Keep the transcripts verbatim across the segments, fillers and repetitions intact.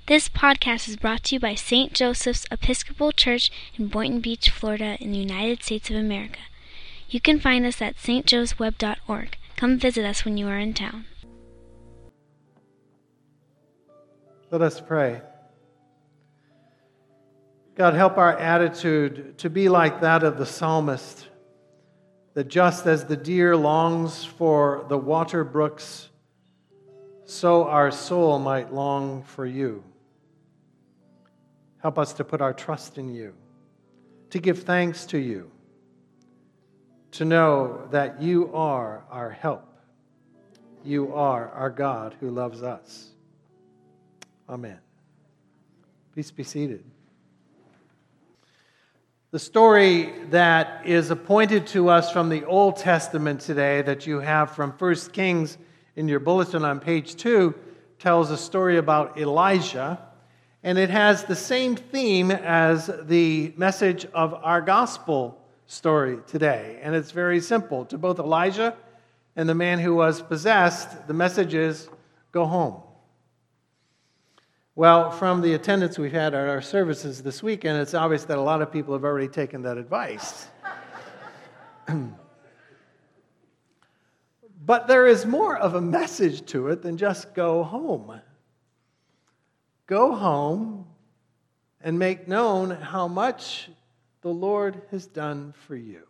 This podcast is brought to you by Saint Joseph's Episcopal Church in Boynton Beach, Florida, in the United States of America. You can find us at s t joes web dot org. Come visit us when you are in town. Let us pray. God, help our attitude to be like that of the psalmist, that just as the deer longs for the water brooks, so our soul might long for you. Help us to put our trust in you, to give thanks to you, to know that you are our help. You are our God who loves us. Amen. Please be seated. The story that is appointed to us from the Old Testament today, that you have from First Kings in your bulletin on page two, tells a story about Elijah, and it has the same theme as the message of our gospel story today. And it's very simple. To both Elijah and the man who was possessed, the message is, go home. Well, from the attendance we've had at our services this weekend, it's obvious that a lot of people have already taken that advice. But there is more of a message to it than just go home. Go home and make known how much the Lord has done for you.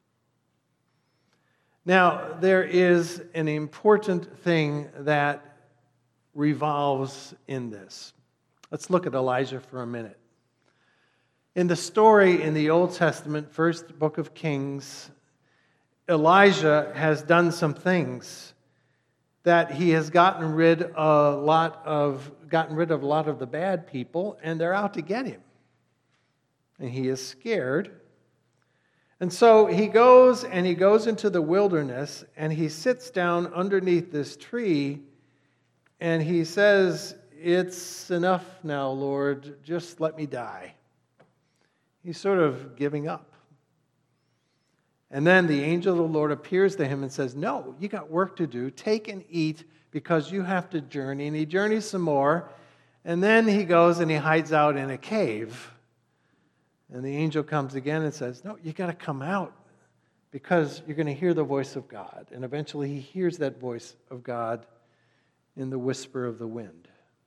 Now, there is an important thing that revolves in this. Let's look at Elijah for a minute. In the story in the Old Testament, first book of Kings, Elijah has done some things that he has gotten rid a lot of gotten rid of a lot of the bad people, and they're out to get him. And he is scared. And so he goes and he goes into the wilderness and he sits down underneath this tree and he says, "It's enough now, Lord, just let me die." He's sort of giving up. And then the angel of the Lord appears to him and says, "No, you got work to do. Take and eat because you have to journey." And he journeys some more. And then he goes and he hides out in a cave. And the angel comes again and says, "No, you got to come out because you're going to hear the voice of God." And eventually he hears that voice of God in the whisper of the wind.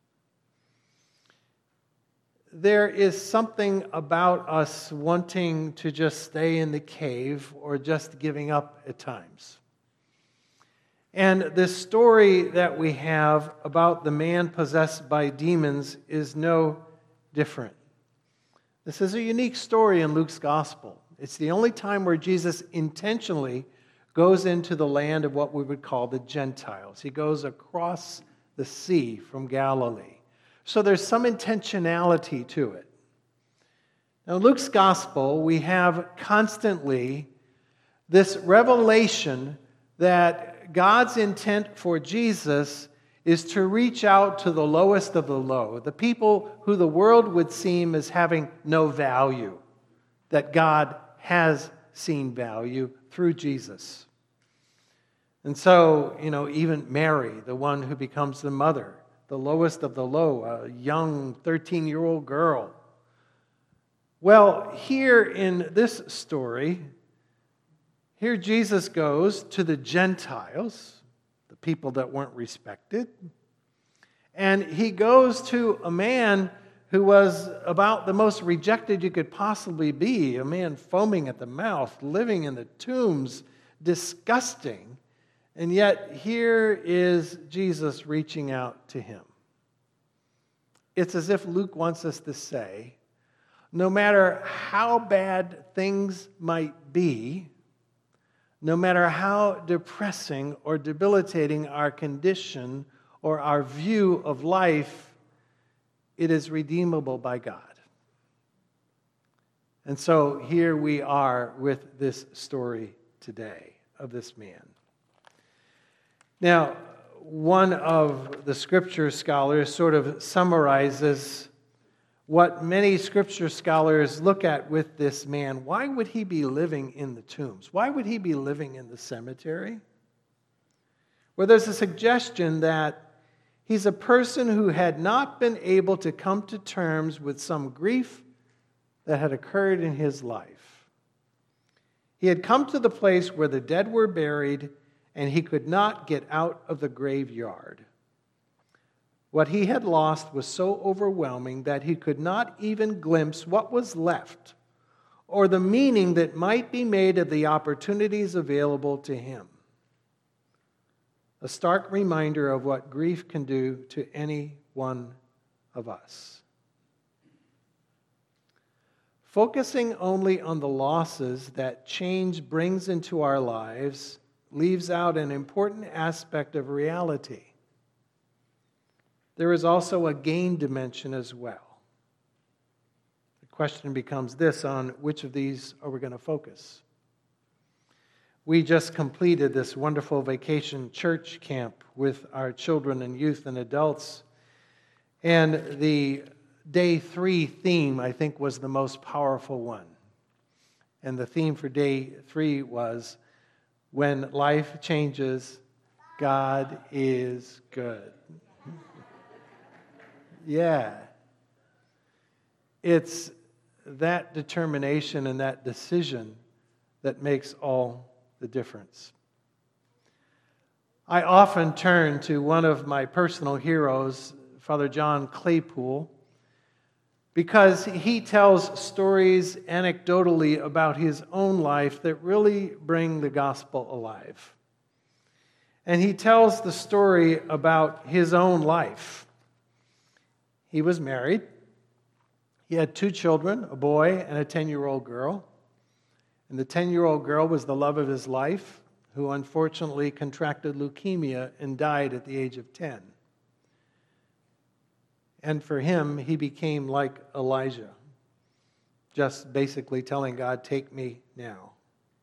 There is something about us wanting to just stay in the cave or just giving up at times. And this story that we have about the man possessed by demons is no different. This is a unique story in Luke's gospel. It's the only time where Jesus intentionally goes into the land of what we would call the Gentiles. He goes across the sea from Galilee. So there's some intentionality to it. Now, in Luke's gospel, we have constantly this revelation that God's intent for Jesus is to reach out to the lowest of the low, the people who the world would seem as having no value, that God has seen value through Jesus. And so, you know, even Mary, the one who becomes the mother, the lowest of the low, a young thirteen-year-old girl. Well, here in this story, here Jesus goes to the Gentiles, the people that weren't respected, and he goes to a man who was about the most rejected you could possibly be, a man foaming at the mouth, living in the tombs, disgusting. And yet, here is Jesus reaching out to him. It's as if Luke wants us to say, no matter how bad things might be, no matter how depressing or debilitating our condition or our view of life, it is redeemable by God. And so here we are with this story today of this man. Now, one of the scripture scholars sort of summarizes what many scripture scholars look at with this man. Why would he be living in the tombs? Why would he be living in the cemetery? Well, there's a suggestion that He's a person who had not been able to come to terms with some grief that had occurred in his life. He had come to the place where the dead were buried, and he could not get out of the graveyard. What he had lost was so overwhelming that he could not even glimpse what was left, or the meaning that might be made of the opportunities available to him. A stark reminder of what grief can do to any one of us. Focusing only on the losses that change brings into our lives leaves out an important aspect of reality. There is also a gain dimension as well. The question becomes this: on which of these are we going to focus? We just completed this wonderful vacation church camp with our children and youth and adults. And the day three theme, I think, was the most powerful one. And the theme for day three was, when life changes, God is good. Yeah. It's that determination and that decision that makes all the difference. I often turn to one of my personal heroes, Father John Claypool, because he tells stories anecdotally about his own life that really bring the gospel alive. And he tells the story about his own life. He was married. He had two children, a boy and a ten-year-old girl. And the ten-year-old girl was the love of his life, who unfortunately contracted leukemia and died at the age of ten. And for him, he became like Elijah, just basically telling God, "Take me now."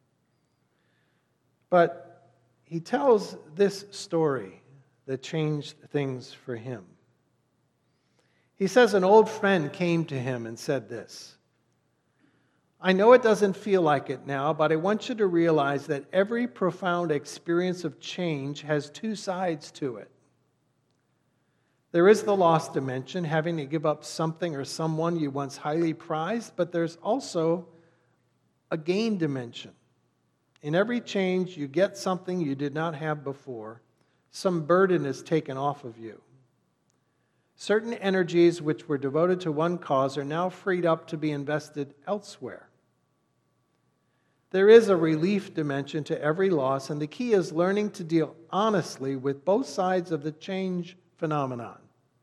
But he tells this story that changed things for him. He says an old friend came to him and said this: "I know it doesn't feel like it now, but I want you to realize that every profound experience of change has two sides to it. There is the loss dimension, having to give up something or someone you once highly prized, but there's also a gain dimension. In every change, you get something you did not have before. Some burden is taken off of you. Certain energies which were devoted to one cause are now freed up to be invested elsewhere. There is a relief dimension to every loss, and the key is learning to deal honestly with both sides of the change phenomenon.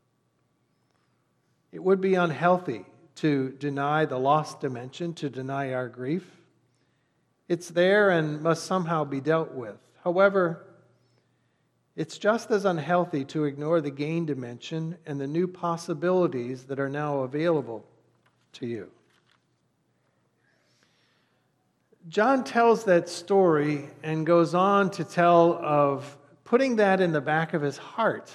It would be unhealthy to deny the loss dimension, to deny our grief. It's there and must somehow be dealt with. However, it's just as unhealthy to ignore the gain dimension and the new possibilities that are now available to you." John tells that story and goes on to tell of putting that in the back of his heart.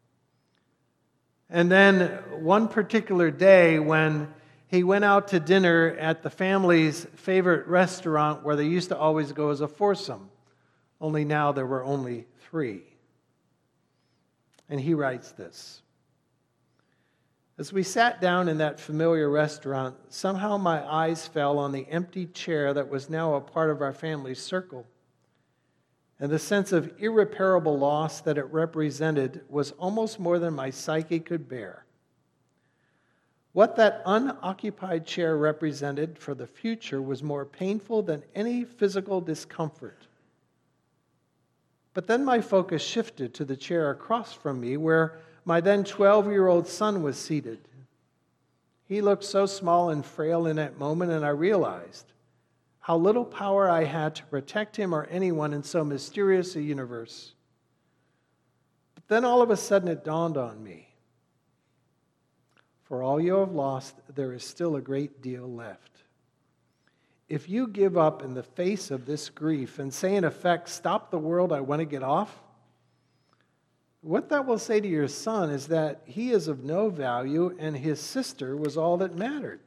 And then one particular day when he went out to dinner at the family's favorite restaurant where they used to always go as a foursome, only now there were only three. And he writes this: "As we sat down in that familiar restaurant, somehow my eyes fell on the empty chair that was now a part of our family circle. And the sense of irreparable loss that it represented was almost more than my psyche could bear. What that unoccupied chair represented for the future was more painful than any physical discomfort. But then my focus shifted to the chair across from me where my then twelve-year-old son was seated. He looked so small and frail in that moment, and I realized how little power I had to protect him or anyone in so mysterious a universe. But then all of a sudden it dawned on me. For all you have lost, there is still a great deal left. If you give up in the face of this grief and say in effect, 'Stop the world, I want to get off,' what that will say to your son is that he is of no value and his sister was all that mattered.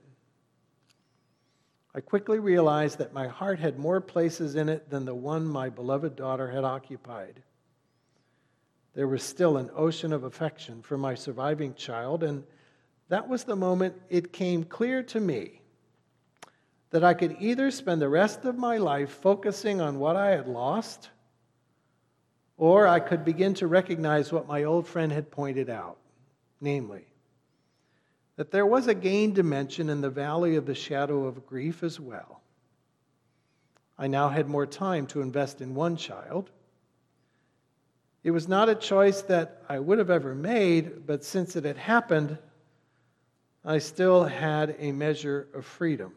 I quickly realized that my heart had more places in it than the one my beloved daughter had occupied. There was still an ocean of affection for my surviving child, and that was the moment it came clear to me that I could either spend the rest of my life focusing on what I had lost, or I could begin to recognize what my old friend had pointed out, namely, that there was a gain dimension in the valley of the shadow of grief as well. I now had more time to invest in one child. It was not a choice that I would have ever made, but since it had happened, I still had a measure of freedom.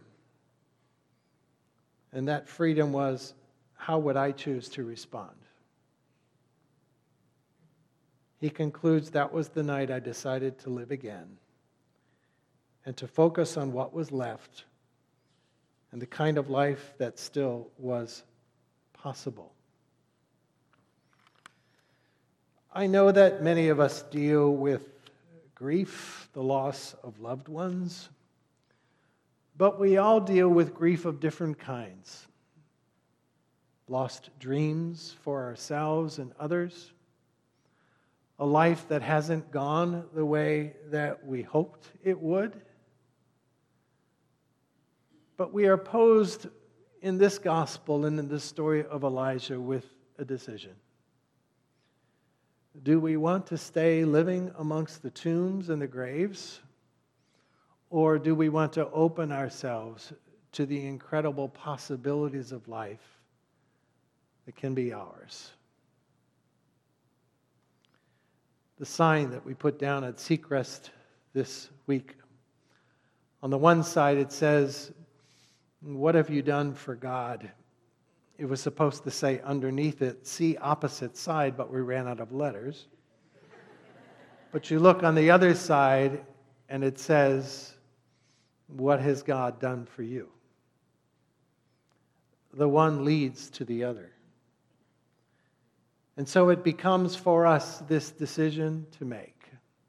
And that freedom was, how would I choose to respond? He concludes, that was the night I decided to live again and to focus on what was left and the kind of life that still was possible. I know that many of us deal with grief, the loss of loved ones, but we all deal with grief of different kinds. Lost dreams for ourselves and others, a life that hasn't gone the way that we hoped it would. But we are posed in this gospel and in this story of Elijah with a decision. Do we want to stay living amongst the tombs and the graves? Or do we want to open ourselves to the incredible possibilities of life that can be ours? The sign that we put down at Seacrest this week, on the one side it says, "What have you done for God?" It was supposed to say underneath it, "See opposite side," but we ran out of letters. But you look on the other side and it says, "What has God done for you?" The one leads to the other. And so it becomes for us this decision to make.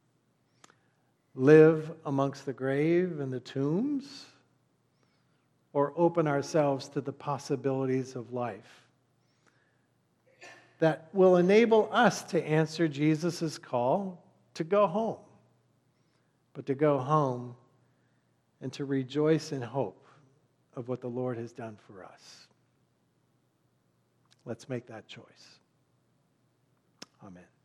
Live amongst the grave and the tombs, or open ourselves to the possibilities of life that will enable us to answer Jesus' call to go home, but to go home and to rejoice in hope of what the Lord has done for us. Let's make that choice. Amen.